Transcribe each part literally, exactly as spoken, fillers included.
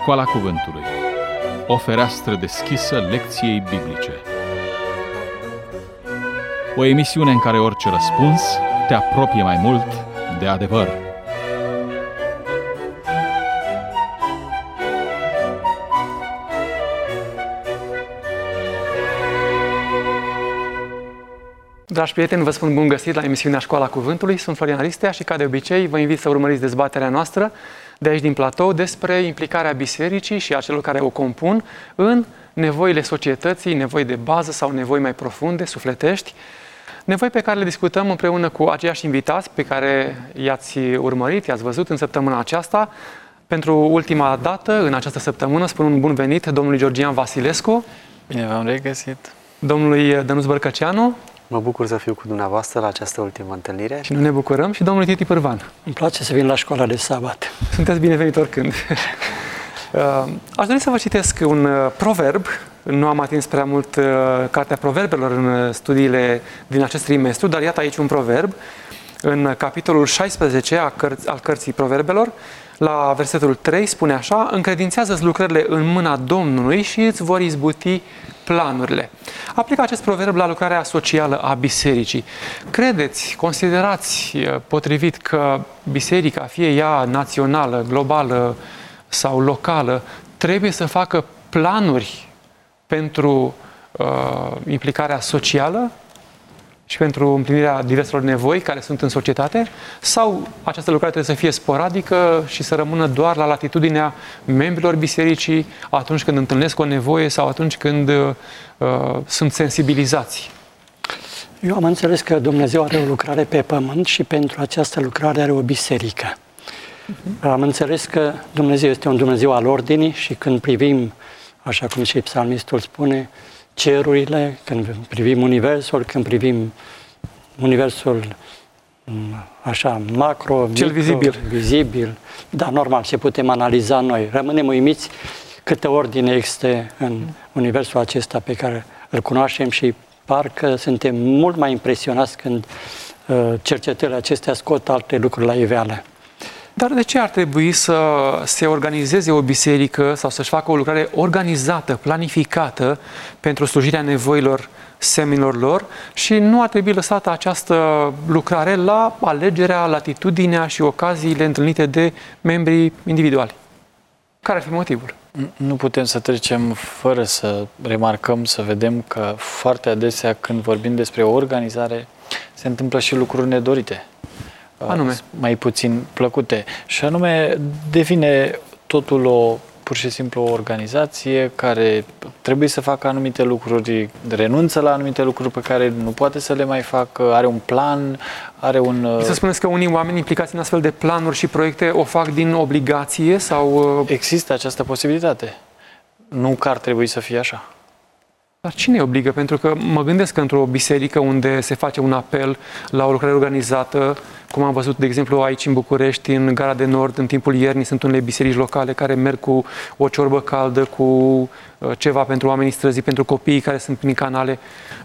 Școala Cuvântului. O fereastră deschisă lecției biblice. O emisiune în care orice răspuns te apropie mai mult de adevăr. Dragi prieteni, vă spun bun găsit la emisiunea Școala Cuvântului. Sunt Florian Aristea și, ca de obicei, vă invit să urmăriți dezbaterea noastră de aici din platou despre implicarea bisericii și a celor care o compun în nevoile societății, nevoi de bază sau nevoi mai profunde, sufletești, nevoi pe care le discutăm împreună cu aceiași invitați pe care i-ați urmărit, i-ați văzut în săptămâna aceasta. Pentru ultima dată, în această săptămână, spun un bun venit domnului Georgian Vasilescu. Bine v-am regăsit. Domnului Dănuț Bărcăceanu. Mă bucur să fiu cu dumneavoastră la această ultimă întâlnire. Și noi ne bucurăm. Și domnul Titi Pârvan. Îmi place să vin la școala de sabat. Sunteți binevenit oricând. Aș dori să vă citesc un proverb. Nu am atins prea mult cartea proverbelor în studiile din acest trimestru, dar iată aici un proverb. În capitolul șaisprezece al cărții proverbelor, la versetul trei, spune așa: încredințează-ți lucrările în mâna Domnului și îți vor izbuti planurile. Aplică acest proverb la lucrarea socială a bisericii. Credeți, considerați potrivit că biserica, fie ea națională, globală sau locală, trebuie să facă planuri pentru uh, implicarea socială și pentru împlinirea diverselor nevoi care sunt în societate? Sau această lucrare trebuie să fie sporadică și să rămână doar la latitudinea membrilor bisericii atunci când întâlnesc o nevoie sau atunci când uh, sunt sensibilizați? Eu am înțeles că Dumnezeu are o lucrare pe pământ și pentru această lucrare are o biserică. Uh-huh. Am înțeles că Dumnezeu este un Dumnezeu al ordinii și când privim, așa cum și psalmistul spune, cerurile, când privim universul, când privim universul așa macro, cel micro, vizibil. vizibil, da, normal, ce putem analiza noi. Rămânem uimiți câtă ordine este în universul acesta pe care îl cunoaștem și parcă suntem mult mai impresionați când uh, cercetările acestea scot alte lucruri la iveală. Dar de ce ar trebui să se organizeze o biserică sau să-și facă o lucrare organizată, planificată pentru slujirea nevoilor seminilor lor și nu ar trebui lăsată această lucrare la alegerea, latitudinea și ocaziile întâlnite de membrii individuali? Care ar fi motivul? Nu putem să trecem fără să remarcăm, să vedem că foarte adesea când vorbim despre o organizare se întâmplă și lucruri nedorite. Anume. Mai puțin plăcute. Și anume devine totul o, pur și simplu o organizație care trebuie să facă anumite lucruri, renunță la anumite lucruri pe care nu poate să le mai facă, are un plan, are un... Să spuneți că unii oameni implicați în astfel de planuri și proiecte o fac din obligație sau... Există această posibilitate. Nu că ar trebui să fie așa. Dar cine îi obligă? Pentru că mă gândesc că într-o biserică unde se face un apel la o lucrare organizată, cum am văzut, de exemplu, aici în București, în Gara de Nord, în timpul iernii, sunt unele biserici locale care merg cu o ciorbă caldă, cu ceva pentru oamenii străzii, pentru copiii care sunt prin canale.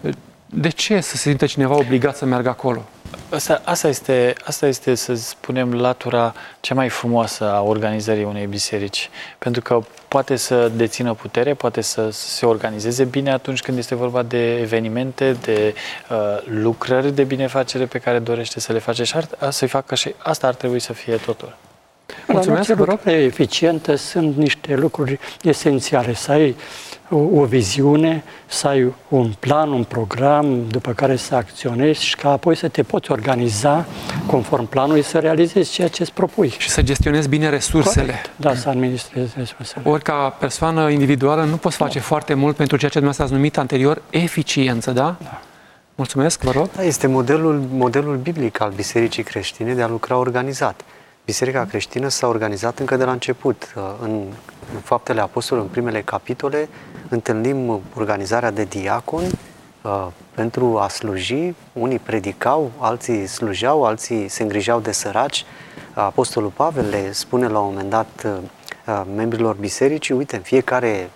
De ce să se simtă cineva obligat să meargă acolo? Asta, asta, este, asta este, să spunem, latura cea mai frumoasă a organizării unei biserici. Pentru că poate să dețină putere, poate să se organizeze bine atunci când este vorba de evenimente, de uh, lucrări de binefacere pe care dorește să le face și ar, să-i facă și asta ar trebui să fie totul. Mulțumesc, vă rog. Eficientă sunt niște lucruri esențiale. Să ai o, o viziune, să ai un plan, un program după care să acționezi și ca apoi să te poți organiza conform planului să realizezi ceea ce îți propui. Și să gestionezi bine resursele. Corect. Da, să administrezi resursele. Ori ca persoană individuală nu poți face no. foarte mult pentru ceea ce dumneavoastră ați numit anterior eficiență, da? Da. Mulțumesc, vă rog. Da, este modelul, modelul biblic al bisericii creștine de a lucra organizat. Biserica creștină s-a organizat încă de la început. În Faptele Apostolilor, în primele capitole, întâlnim organizarea de diaconi uh, pentru a sluji. Unii predicau, alții slujeau, alții se îngrijeau de săraci. Apostolul Pavel le spune la un moment dat uh, membrilor bisericii: uite, în fiecare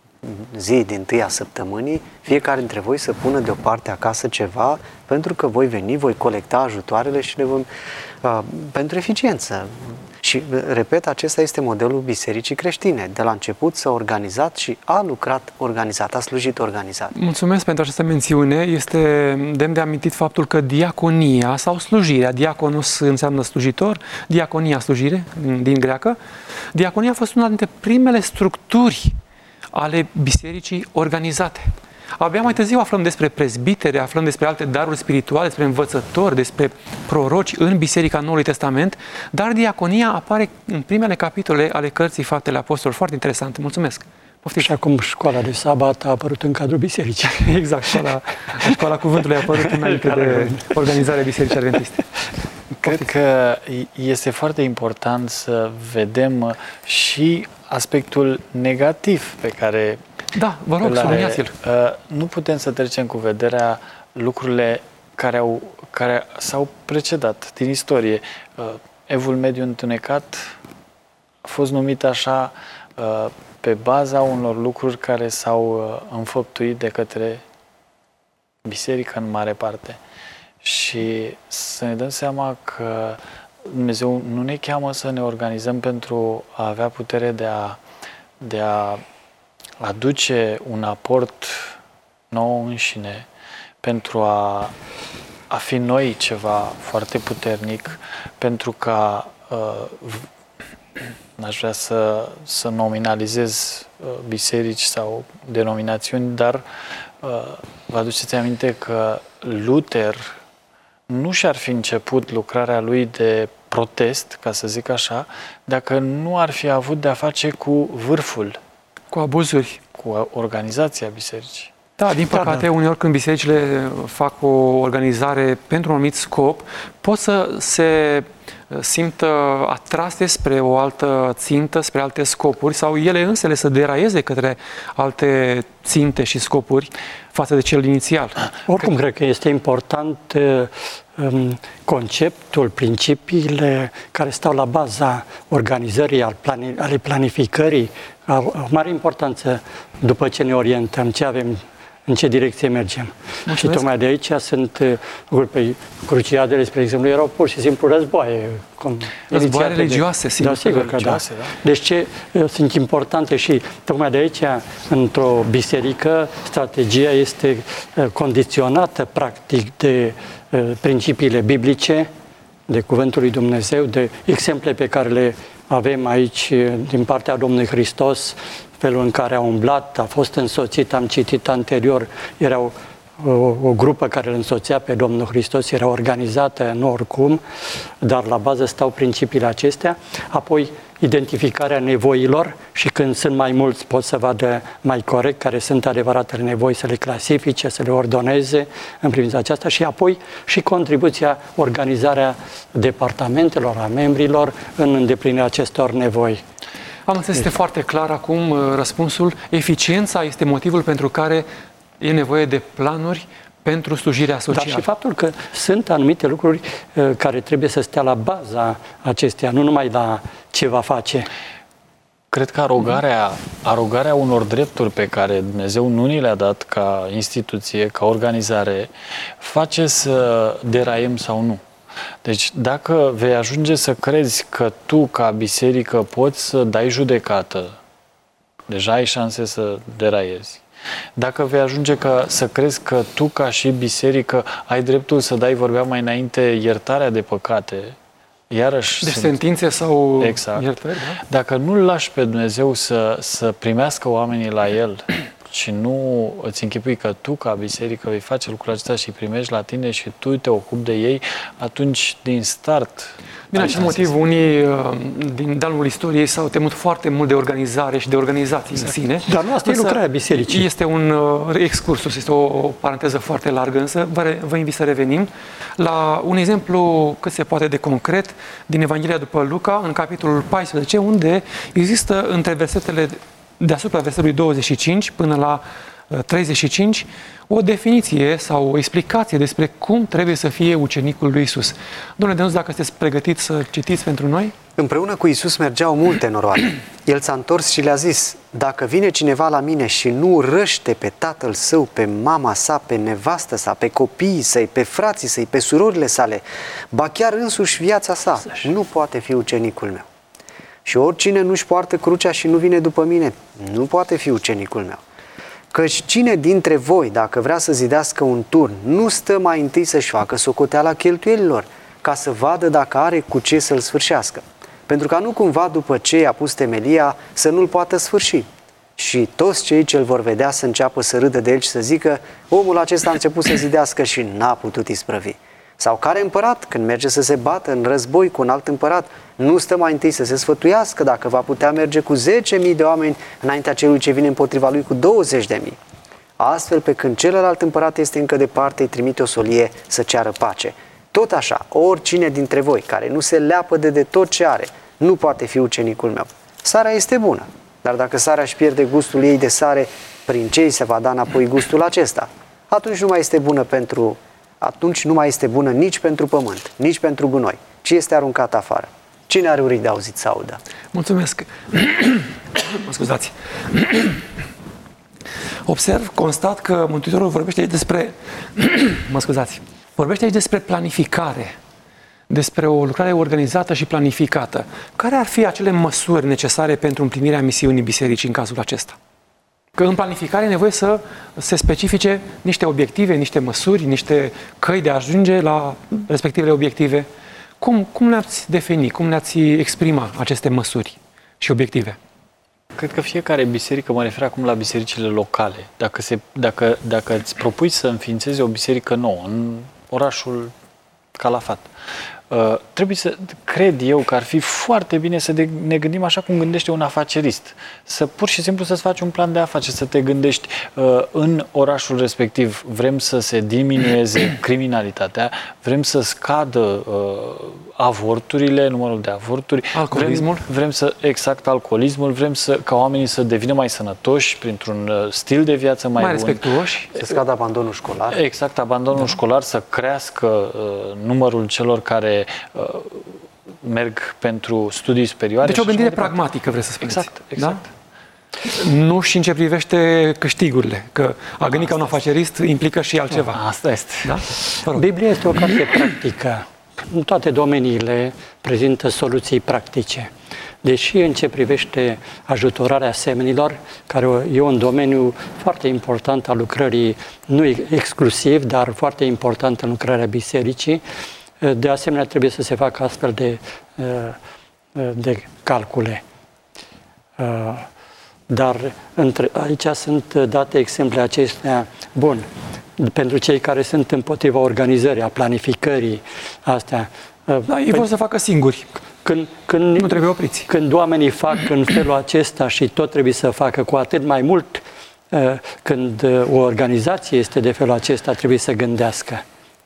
zi din tâia săptămânii, fiecare dintre voi să pună deoparte acasă ceva, pentru că voi veni, voi colecta ajutoarele și le vom... Uh, pentru eficiență. Și, repet, acesta este modelul bisericii creștine. De la început s-a organizat și a lucrat organizat, a slujit organizat. Mulțumesc pentru această mențiune. Este demn de amintit faptul că diaconia sau slujirea, diaconos înseamnă slujitor, diaconia slujire din greacă, diaconia a fost una dintre primele structuri ale bisericii organizate. Abia mai târziu aflăm despre prezbitere, aflăm despre alte daruri spirituale, despre învățători, despre proroci în Biserica Noului Testament, dar diaconia apare în primele capitole ale cărții Faptele Apostolilor. Foarte interesant. Mulțumesc! Poftim. Și acum școala de sabat a apărut în cadrul bisericii. Exact, școala, școala cuvântului a apărut înainte de organizarea Bisericii Adventiste. Cred că este foarte important să vedem și aspectul negativ pe care Da, vă rog, subliniați-l. Nu putem să trecem cu vederea lucrurile care, au, care s-au precedat din istorie. Evul Mediu întunecat a fost numit așa pe baza unor lucruri care s-au înfăptuit de către biserică în mare parte. Și să ne dăm seama că Dumnezeu nu ne cheamă să ne organizăm pentru a avea putere de a, de a aduce un aport nou înșine, pentru a, a fi noi ceva foarte puternic, pentru ca uh, n-aș vrea să, să nominalizez uh, biserici sau denominațiuni, dar uh, vă aduceți aminte că Luther nu și-ar fi început lucrarea lui de protest, ca să zic așa, dacă nu ar fi avut de-a face cu vârful, cu abuzuri, cu organizația bisericii. Da, din păcate, da, da. uneori când bisericile fac o organizare pentru un anumit scop, pot să se simtă atrase spre o altă țintă, spre alte scopuri, sau ele însele să deraieze către alte ținte și scopuri față de cel inițial. Oricum, cred că este important um, conceptul, principiile care stau la baza organizării, al plani, ale planificării, au o mare importanță după ce ne orientăm, ce avem, în ce direcție mergem. Mulțumesc. Și tocmai de aici sunt pe cruciadele, spre exemplu, erau pur și simplu războaie. Războaie religioase, sigur. Da, sigur că da. da. Deci ce sunt importante și tocmai de aici, într-o biserică, strategia este condiționată practic de principiile biblice, de Cuvântul lui Dumnezeu, de exemple pe care le avem aici din partea Domnului Hristos, felul în care a umblat, a fost însoțit, am citit anterior, era o, o, o grupă care îl însoțea pe Domnul Hristos, era organizată, nu oricum, dar la bază stau principiile acestea, apoi identificarea nevoilor și când sunt mai mulți pot să vadă mai corect care sunt adevăratele nevoi, să le clasifice, să le ordoneze în privința aceasta și apoi și contribuția, organizarea departamentelor, a membrilor în îndeplinirea acestor nevoi. Am înțeles, este foarte clar acum răspunsul. Eficiența este motivul pentru care e nevoie de planuri pentru slujirea socială. Dar și faptul că sunt anumite lucruri uh, care trebuie să stea la baza acesteia, nu numai la ce va face. Cred că arogarea, arogarea unor drepturi pe care Dumnezeu nu ni le-a dat ca instituție, ca organizare, face să deraiem sau nu. Deci dacă vei ajunge să crezi că tu, ca biserică, poți să dai judecată, deja ai șanse să deraiezi. Dacă vei ajunge ca, să crezi că tu, ca și biserică, ai dreptul să dai, vorbeam mai înainte, iertarea de păcate, iarăși deci sunt... sentințe sau exact. iertări, da? Dacă nu-L lași pe Dumnezeu să, să primească oamenii la El și nu îți închipui că tu, ca biserică, vei face lucrul acesta și primești la tine și tu te ocupi de ei, atunci, din start... Din acest motiv, unii din de-a lungul istoriei s-au temut foarte mult de organizare și de organizații exact. în sine. Dar nu asta e lucrarea bisericii. Este un uh, excursus, este o, o paranteză foarte largă, însă vă, vă invit să revenim la un exemplu cât se poate de concret din Evanghelia după Luca, în capitolul paisprezece, unde există între versetele deasupra versetului douăzeci și cinci până la treizeci și cinci o definiție sau o explicație despre cum trebuie să fie ucenicul lui Iisus. Domnule Denuț, dacă sunteți pregătiți să citiți pentru noi? Împreună cu Iisus mergeau multe noroade. El s-a întors și le-a zis: dacă vine cineva la mine și nu urăște pe tatăl său, pe mama sa, pe nevastă sa, pe copiii săi, pe frații săi, pe surorile sale, ba chiar însuși viața sa, nu poate fi ucenicul meu. Și oricine nu-și poartă crucea și nu vine după mine, nu poate fi ucenicul meu. Căci cine dintre voi, dacă vrea să zidească un turn, nu stă mai întâi să-și facă socoteala cheltuielilor, ca să vadă dacă are cu ce să-l sfârșească. Pentru ca nu cumva după ce i-a pus temelia să nu-l poată sfârși. Și toți cei ce îl vor vedea să înceapă să râdă de el și să zică: omul acesta a început să zidească și n-a putut isprăvi. Sau care împărat, când merge să se bată în război cu un alt împărat, nu stă mai întâi să se sfătuiască dacă va putea merge cu zece mii de oameni înaintea celui ce vine împotriva lui cu douăzeci de mii. Astfel, pe când celălalt împărat este încă departe, îi trimite o solie să ceară pace. Tot așa, oricine dintre voi care nu se leapădă de tot ce are, nu poate fi ucenicul meu. Sarea este bună, dar dacă sarea își pierde gustul ei de sare, prin ce îi se va da înapoi gustul acesta? Atunci nu mai este bună pentru, atunci nu mai este bună nici pentru pământ, nici pentru gunoi, ci este aruncată afară. Cine are urechi de auzit să audă? Mulțumesc. Mă scuzați. Observ, constat că Mântuitorul vorbește aici despre, mă scuzați, vorbește aici despre planificare, despre o lucrare organizată și planificată. Care ar fi acele măsuri necesare pentru împlinirea misiunii bisericii în cazul acesta? Că în planificare e nevoie să se specifice niște obiective, niște măsuri, niște căi de a ajunge la respectivele obiective. Cum, cum le-ați defini, cum le-ați exprima aceste măsuri și obiective? Cred că fiecare biserică, mă refer acum la bisericile locale, dacă, se, dacă, dacă îți propui să înființezi o biserică nouă în orașul Calafat, uh, trebuie să, cred eu că ar fi foarte bine să de, ne gândim așa cum gândește un afacerist. Să pur și simplu să-ți faci un plan de afaceri, să te gândești uh, în orașul respectiv vrem să se diminueze criminalitatea, vrem să scadă uh, avorturile, numărul de avorturi, alcoolismul. Vrem, vrem să, exact, alcoolismul, vrem să, ca oamenii să devină mai sănătoși printr-un uh, stil de viață mai, mai bun. respectuoși. Să scadă abandonul școlar. Exact, abandonul da. școlar, să crească uh, numărul celor care uh, merg pentru studii superioare. Deci o gândire pragmatică, vreți să spuneți. Exact, exact. Da? Nu și în ce privește câștigurile, că a gândit ca un afacerist implică și altceva. Asta este. Da? Biblia este o carte practică. În toate domeniile prezintă soluții practice. Deși în ce privește ajutorarea semenilor, care e un domeniu foarte important al lucrării, nu exclusiv, dar foarte important în lucrarea bisericii, de asemenea trebuie să se facă astfel de, de calcule. Dar între, aici sunt date exemple acestea. Bun, pentru cei care sunt împotriva organizării, a planificării, astea. Da, ei vor să facă singuri. Când, când, nu trebuie opriți. Când oamenii fac în felul acesta și tot trebuie să facă cu atât mai mult, când o organizație este de felul acesta, trebuie să gândească.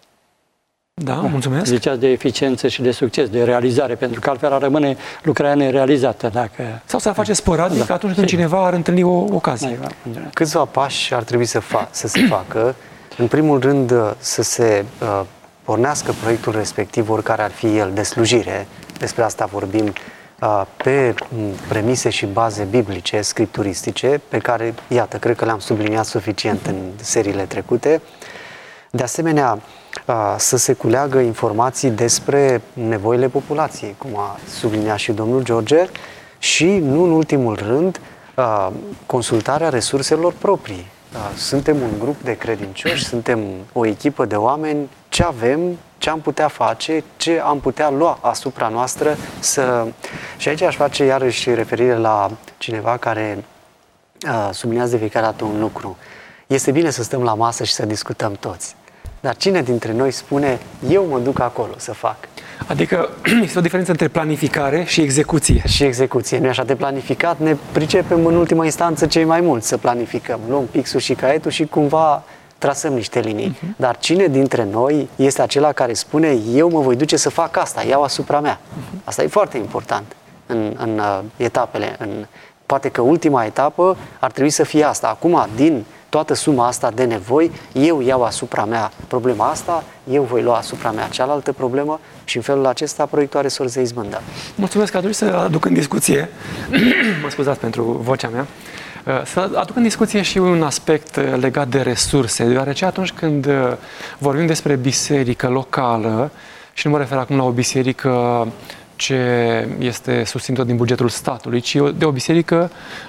Da, mulțumesc. Ziceați de eficiență și de succes, de realizare, pentru că altfel ar rămâne lucrarea nerealizată. Dacă... Sau să face sporadic, da, atunci când sigur. cineva ar întâlni o ocazie. Câțiva pași ar trebui să, fa- să se facă. În primul rând, să se uh, pornească proiectul respectiv, oricare ar fi el, de slujire. Despre asta vorbim, uh, pe premise și baze biblice, scripturistice, pe care, iată, cred că le-am subliniat suficient în seriile trecute. De asemenea, să se culeagă informații despre nevoile populației, cum a subliniat și domnul George, și, nu în ultimul rând, consultarea resurselor proprii. Suntem un grup de credincioși, suntem o echipă de oameni, ce avem, ce am putea face, ce am putea lua asupra noastră să... Și aici aș face iarăși referire la cineva care subliniază de fiecare dată un lucru. Este bine să stăm la masă și să discutăm toți. Dar cine dintre noi spune, eu mă duc acolo să fac? Adică este o diferență între planificare și execuție. Și execuție. Nu așa de planificat, ne pricepem în ultima instanță cei mai mulți să planificăm. Luăm pixul și caietul și cumva trasăm niște linii. Uh-huh. Dar cine dintre noi este acela care spune, eu mă voi duce să fac asta, iau asupra mea? Uh-huh. Asta e foarte important în, în uh, etapele. În, poate că ultima etapă ar trebui să fie asta. Acum, din toată suma asta de nevoi, eu iau asupra mea problema asta, eu voi lua asupra mea cealaltă problemă și în felul acesta proiectul are sorți de izbândă. Mulțumesc că atunci să aduc în discuție, mă scuzați pentru vocea mea, să aduc în discuție și un aspect legat de resurse, deoarece atunci când vorbim despre biserică locală, și nu mă refer acum la o biserică ce este susținută din bugetul statului, ci de o biserică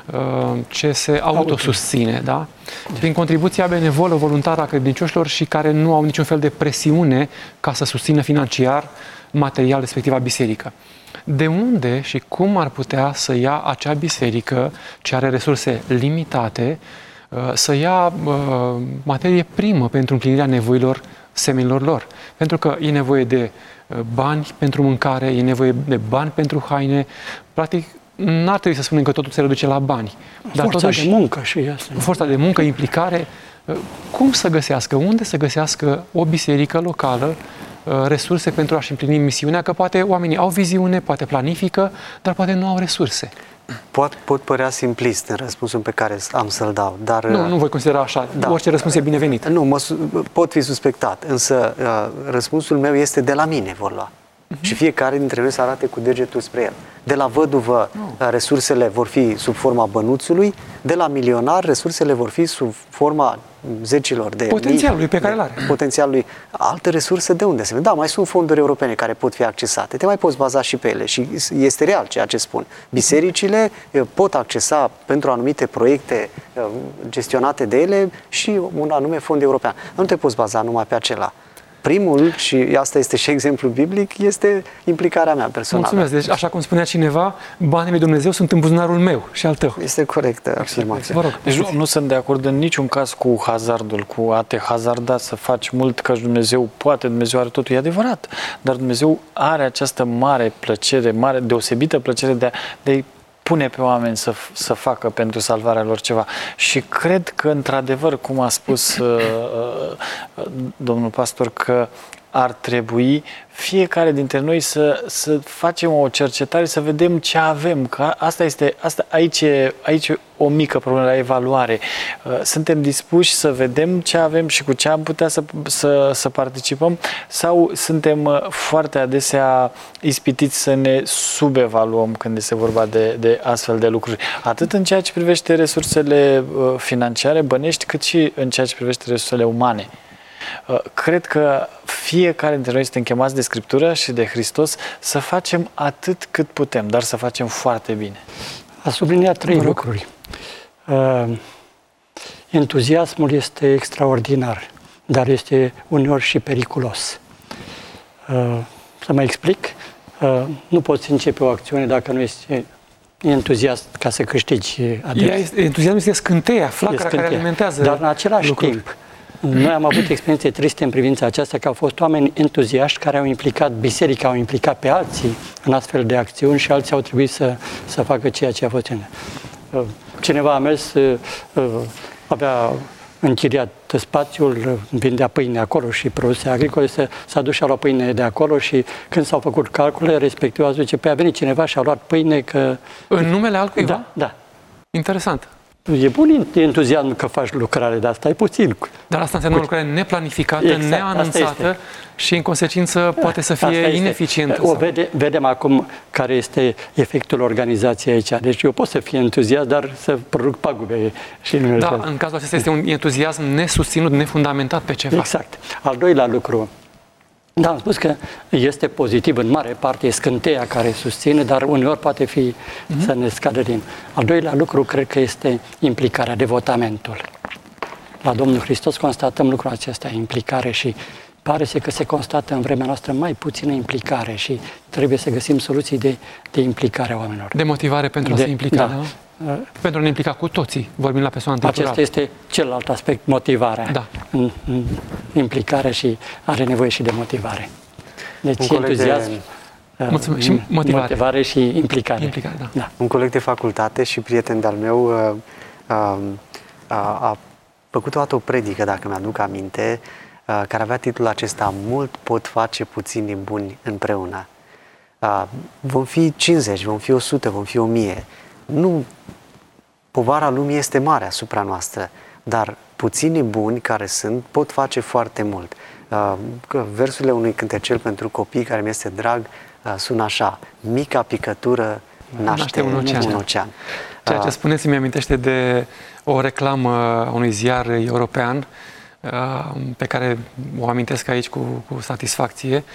ce se autosusține, da? Prin contribuția benevolă, voluntară a credincioșilor și care nu au niciun fel de presiune ca să susțină financiar, material, respectiva biserică. De unde și cum ar putea să ia acea biserică, ce are resurse limitate, să ia materie primă pentru împlinirea nevoilor semenilor lor? Pentru că e nevoie de bani pentru mâncare, e nevoie de bani pentru haine. Practic, n-ar trebui să spunem că totul se reduce la bani. Dar forța totuși, de muncă și asta. Forța de muncă, implicare. Cum să găsească, unde să găsească o biserică locală resurse pentru a-și împlini misiunea? Că poate oamenii au viziune, poate planifică, dar poate nu au resurse. Pot, pot părea simplist în răspunsul pe care am să-l dau, dar... Nu, nu voi considera așa. Da. Orice răspuns e binevenit. Nu, mă, pot fi suspectat, însă răspunsul meu este de la mine vor lua. Uh-huh. Și fiecare dintre noi să arate cu degetul spre el. De la văduvă, no. resursele vor fi sub forma bănuțului, de la milionar, resursele vor fi sub forma zecilor de potențialului pe care îl are. Potențialului. Alte resurse de unde se vede? Da, mai sunt fonduri europene care pot fi accesate. Te mai poți baza și pe ele și este real ceea ce spun. Bisericile pot accesa pentru anumite proiecte gestionate de ele și un anume fond european. Nu te poți baza numai pe acela. Primul, și asta este și exemplul biblic, este implicarea mea personală. Mulțumesc. Deci, așa cum spunea cineva, banii lui Dumnezeu sunt în buzunarul meu și al tău. Este corectă afirmația. Vă rog. Deci nu, nu sunt de acord în niciun caz cu hazardul, cu a te hazarda să faci mult, că Dumnezeu poate, Dumnezeu are totul. E adevărat. Dar Dumnezeu are această mare plăcere, mare, deosebită plăcere de a, de pune pe oameni să, să facă pentru salvarea lor ceva. Și cred că, într-adevăr, cum a spus uh, uh, domnul pastor, că ar trebui fiecare dintre noi să, să facem o cercetare, să vedem ce avem. Că asta este, asta, aici, e, aici e o mică problemă la evaluare. Suntem dispuși să vedem ce avem și cu ce am putea să, să, să participăm, sau suntem foarte adesea ispitiți să ne subevaluăm când este vorba de, de astfel de lucruri. Atât în ceea ce privește resursele financiare, bănești, cât și în ceea ce privește resursele umane. Cred că fiecare dintre noi suntem chemați de Scriptură și de Hristos să facem atât cât putem, dar să facem foarte bine. A subliniat trei lucruri. Uh, entuziasmul este extraordinar, dar este uneori și periculos. Uh, să mă explic? Uh, nu poți începe o acțiune dacă nu ești entuziast ca să câștigi adepți. Entuziasmul este scânteia, flacăra care alimentează. Dar în același lucruri. timp, noi am avut experiențe triste în privința aceasta, că au fost oameni entuziaști care au implicat biserica, au implicat pe alții în astfel de acțiuni și alții au trebuit să, să facă ceea ce a fost. Cineva a mers, avea închiriat spațiul, vindea pâine acolo și produse agricole, s-a dus și a luat pâine de acolo și când s-au făcut calcule, respectiv a zis că a venit cineva și a luat pâine că... În numele altcuiva? Da, da. Interesant. E bun entuziasm că faci lucrare, dar asta e puțin. Dar asta înseamnă o lucrare neplanificată, exact, neanunțată și, în consecință, poate să fie ineficientă. O vede, vedem acum care este efectul organizației aici. Deci eu pot să fiu entuziast, dar să produc pagube. Și nu da, în cazul acesta este un entuziasm nesusținut, nefundamentat pe ceva. Exact. Al doilea lucru. Da, am spus că este pozitiv, în mare parte e scânteia care susține, dar uneori poate fi mm-hmm. să ne scadă din. Al doilea lucru, cred că este implicarea, devotamentul. La Domnul Hristos constatăm lucrul acesta, implicare, și pare să că se constată în vremea noastră mai puțină implicare și trebuie să găsim soluții de, de implicare a oamenilor. De motivare pentru de, a se implica, da? da? Pentru a ne implica cu toții, vorbim la persoana temporală. Acesta este celălalt aspect, motivarea. Da. În, în implicare și are nevoie și de motivare. Deci entuziasm, de... Mulțumesc. Și motivare. motivare și implicare. implicare da. Da. Un coleg de facultate și prieten de-al meu a, a, a făcut o dată o predică, dacă mi-aduc aminte, a, care avea titlul acesta: Mult pot face puțini buni împreună. A, vom fi cincizeci, vom fi o sută, vom fi o mie. Nu, povara lumii este mare asupra noastră, dar puținii buni care sunt pot face foarte mult. Uh, versurile unui cântecel pentru copii care mi este drag uh, sună așa: mica picătură naște, naște un ocean. Un ocean. Ceea ce spuneți mi amintește de o reclamă a unui ziar european uh, pe care o amintesc aici cu, cu satisfacție.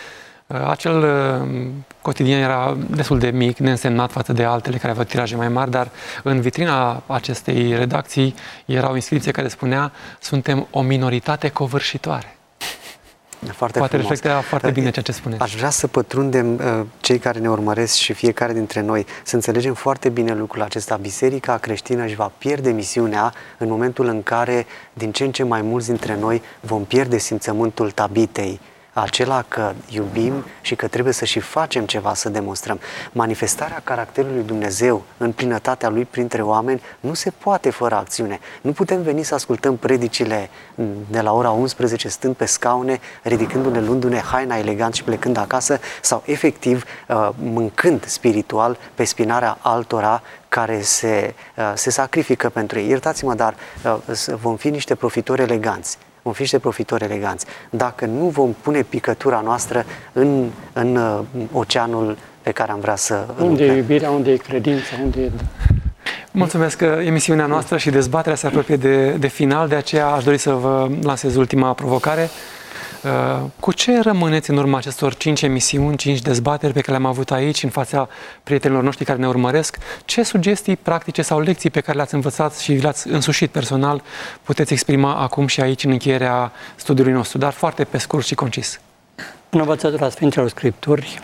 Acel cotidian era destul de mic, neînsemnat față de altele care aveau tiraje mai mari, dar în vitrina acestei redacții era o inscripție care spunea: suntem o minoritate covârșitoare. Foarte Poate frumos. reflecta foarte bine ceea ce spuneți. Aș vrea să pătrundem uh, cei care ne urmăresc și fiecare dintre noi, să înțelegem foarte bine lucrul acesta. Biserica creștină își va pierde misiunea în momentul în care din ce în ce mai mulți dintre noi vom pierde simțământul Tabitei, acela că iubim și că trebuie să și facem ceva, să demonstrăm. Manifestarea caracterului lui Dumnezeu în plinătatea Lui printre oameni nu se poate fără acțiune. Nu putem veni să ascultăm predicile de la ora unsprezece stând pe scaune, ridicându-ne, luându-ne haina elegant și plecând acasă, sau efectiv mâncând spiritual pe spinarea altora care se, se sacrifică pentru ei. Iertați-mă, dar vom fi niște profitori eleganți. Vom fi niște profitori eleganți. Dacă nu vom pune picătura noastră în, în uh, oceanul pe care am vrea să... Unde e iubirea, unde e credința, unde e... Mulțumesc că emisiunea noastră și dezbaterea se apropie de, de final, de aceea aș dori să vă lansez ultima provocare. Cu ce rămâneți în urma acestor cinci emisiuni, cinci dezbateri pe care le-am avut aici, în fața prietenilor noștri care ne urmăresc? Ce sugestii practice sau lecții pe care le-ați învățat și le-ați însușit personal puteți exprima acum și aici în încheierea studiului nostru, dar foarte pe scurt și concis? În învățătura Sfintelor Scripturi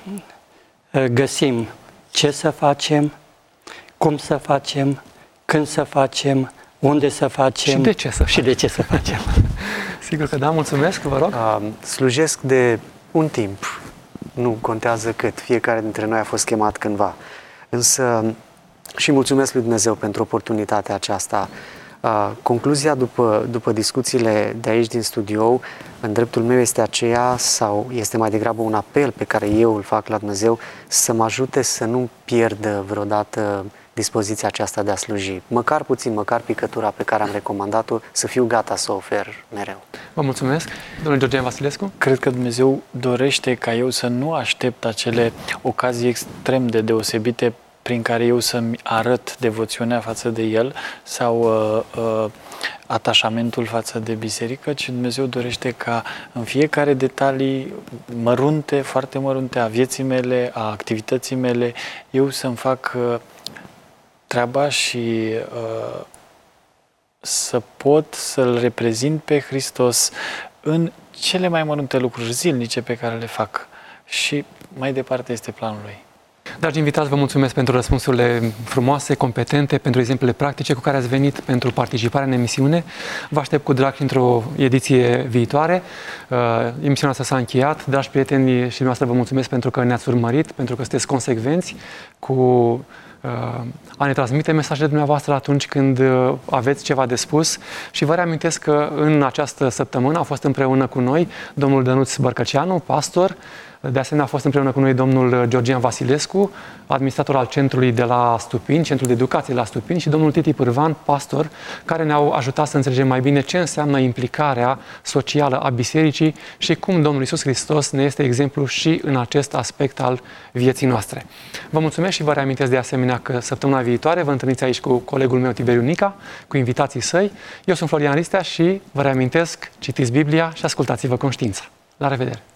găsim ce să facem, cum să facem, când să facem, unde să facem și de ce să și de ce să facem. Sigur că da, mulțumesc, vă rog. Uh, slujesc de un timp, nu contează cât, fiecare dintre noi a fost chemat cândva. Însă, și mulțumesc lui Dumnezeu pentru oportunitatea aceasta. Uh, concluzia după, după discuțiile de aici din studio, în dreptul meu este aceea, sau este mai degrabă un apel pe care eu îl fac la Dumnezeu, să mă ajute să nu pierd vreodată dispoziția aceasta de a sluji. Măcar puțin, măcar picătura pe care am recomandat-o, să fiu gata să o ofer mereu. Vă mulțumesc. Domnul Georgian Vasilescu? Cred că Dumnezeu dorește ca eu să nu aștept acele ocazii extrem de deosebite prin care eu să-mi arăt devoțiunea față de El sau uh, uh, atașamentul față de biserică, ci Dumnezeu dorește ca în fiecare detalii mărunte, foarte mărunte a vieții mele, a activității mele, eu să-mi fac uh, treaba și uh, să pot să-L reprezint pe Hristos în cele mai mărunte lucruri zilnice pe care le fac. Și mai departe este planul Lui. Dragi invitați, vă mulțumesc pentru răspunsurile frumoase, competente, pentru exemplele practice cu care ați venit, pentru participarea în emisiune. Vă aștept cu drag într-o ediție viitoare. Uh, emisiunea asta s-a încheiat. Dragi prieteni și dumneavoastră, vă mulțumesc pentru că ne-ați urmărit, pentru că sunteți consecvenți cu a ne transmite mesajele dumneavoastră atunci când aveți ceva de spus și vă reamintesc că în această săptămână a fost împreună cu noi domnul Dănuț Bărcăceanu, pastor. De asemenea, a fost împreună cu noi domnul Georgian Vasilescu, administrator al centrului de la Stupini, centrul de educație la Stupini, și domnul Titi Pârvan, pastor, care ne-au ajutat să înțelegem mai bine ce înseamnă implicarea socială a bisericii și cum Domnul Iisus Hristos ne este exemplu și în acest aspect al vieții noastre. Vă mulțumesc și vă reamintesc de asemenea că săptămâna viitoare vă întâlniți aici cu colegul meu Tiberiu Nica, cu invitații săi. Eu sunt Florian Ristea și vă reamintesc, citiți Biblia și ascultați-vă conștiința. La revedere!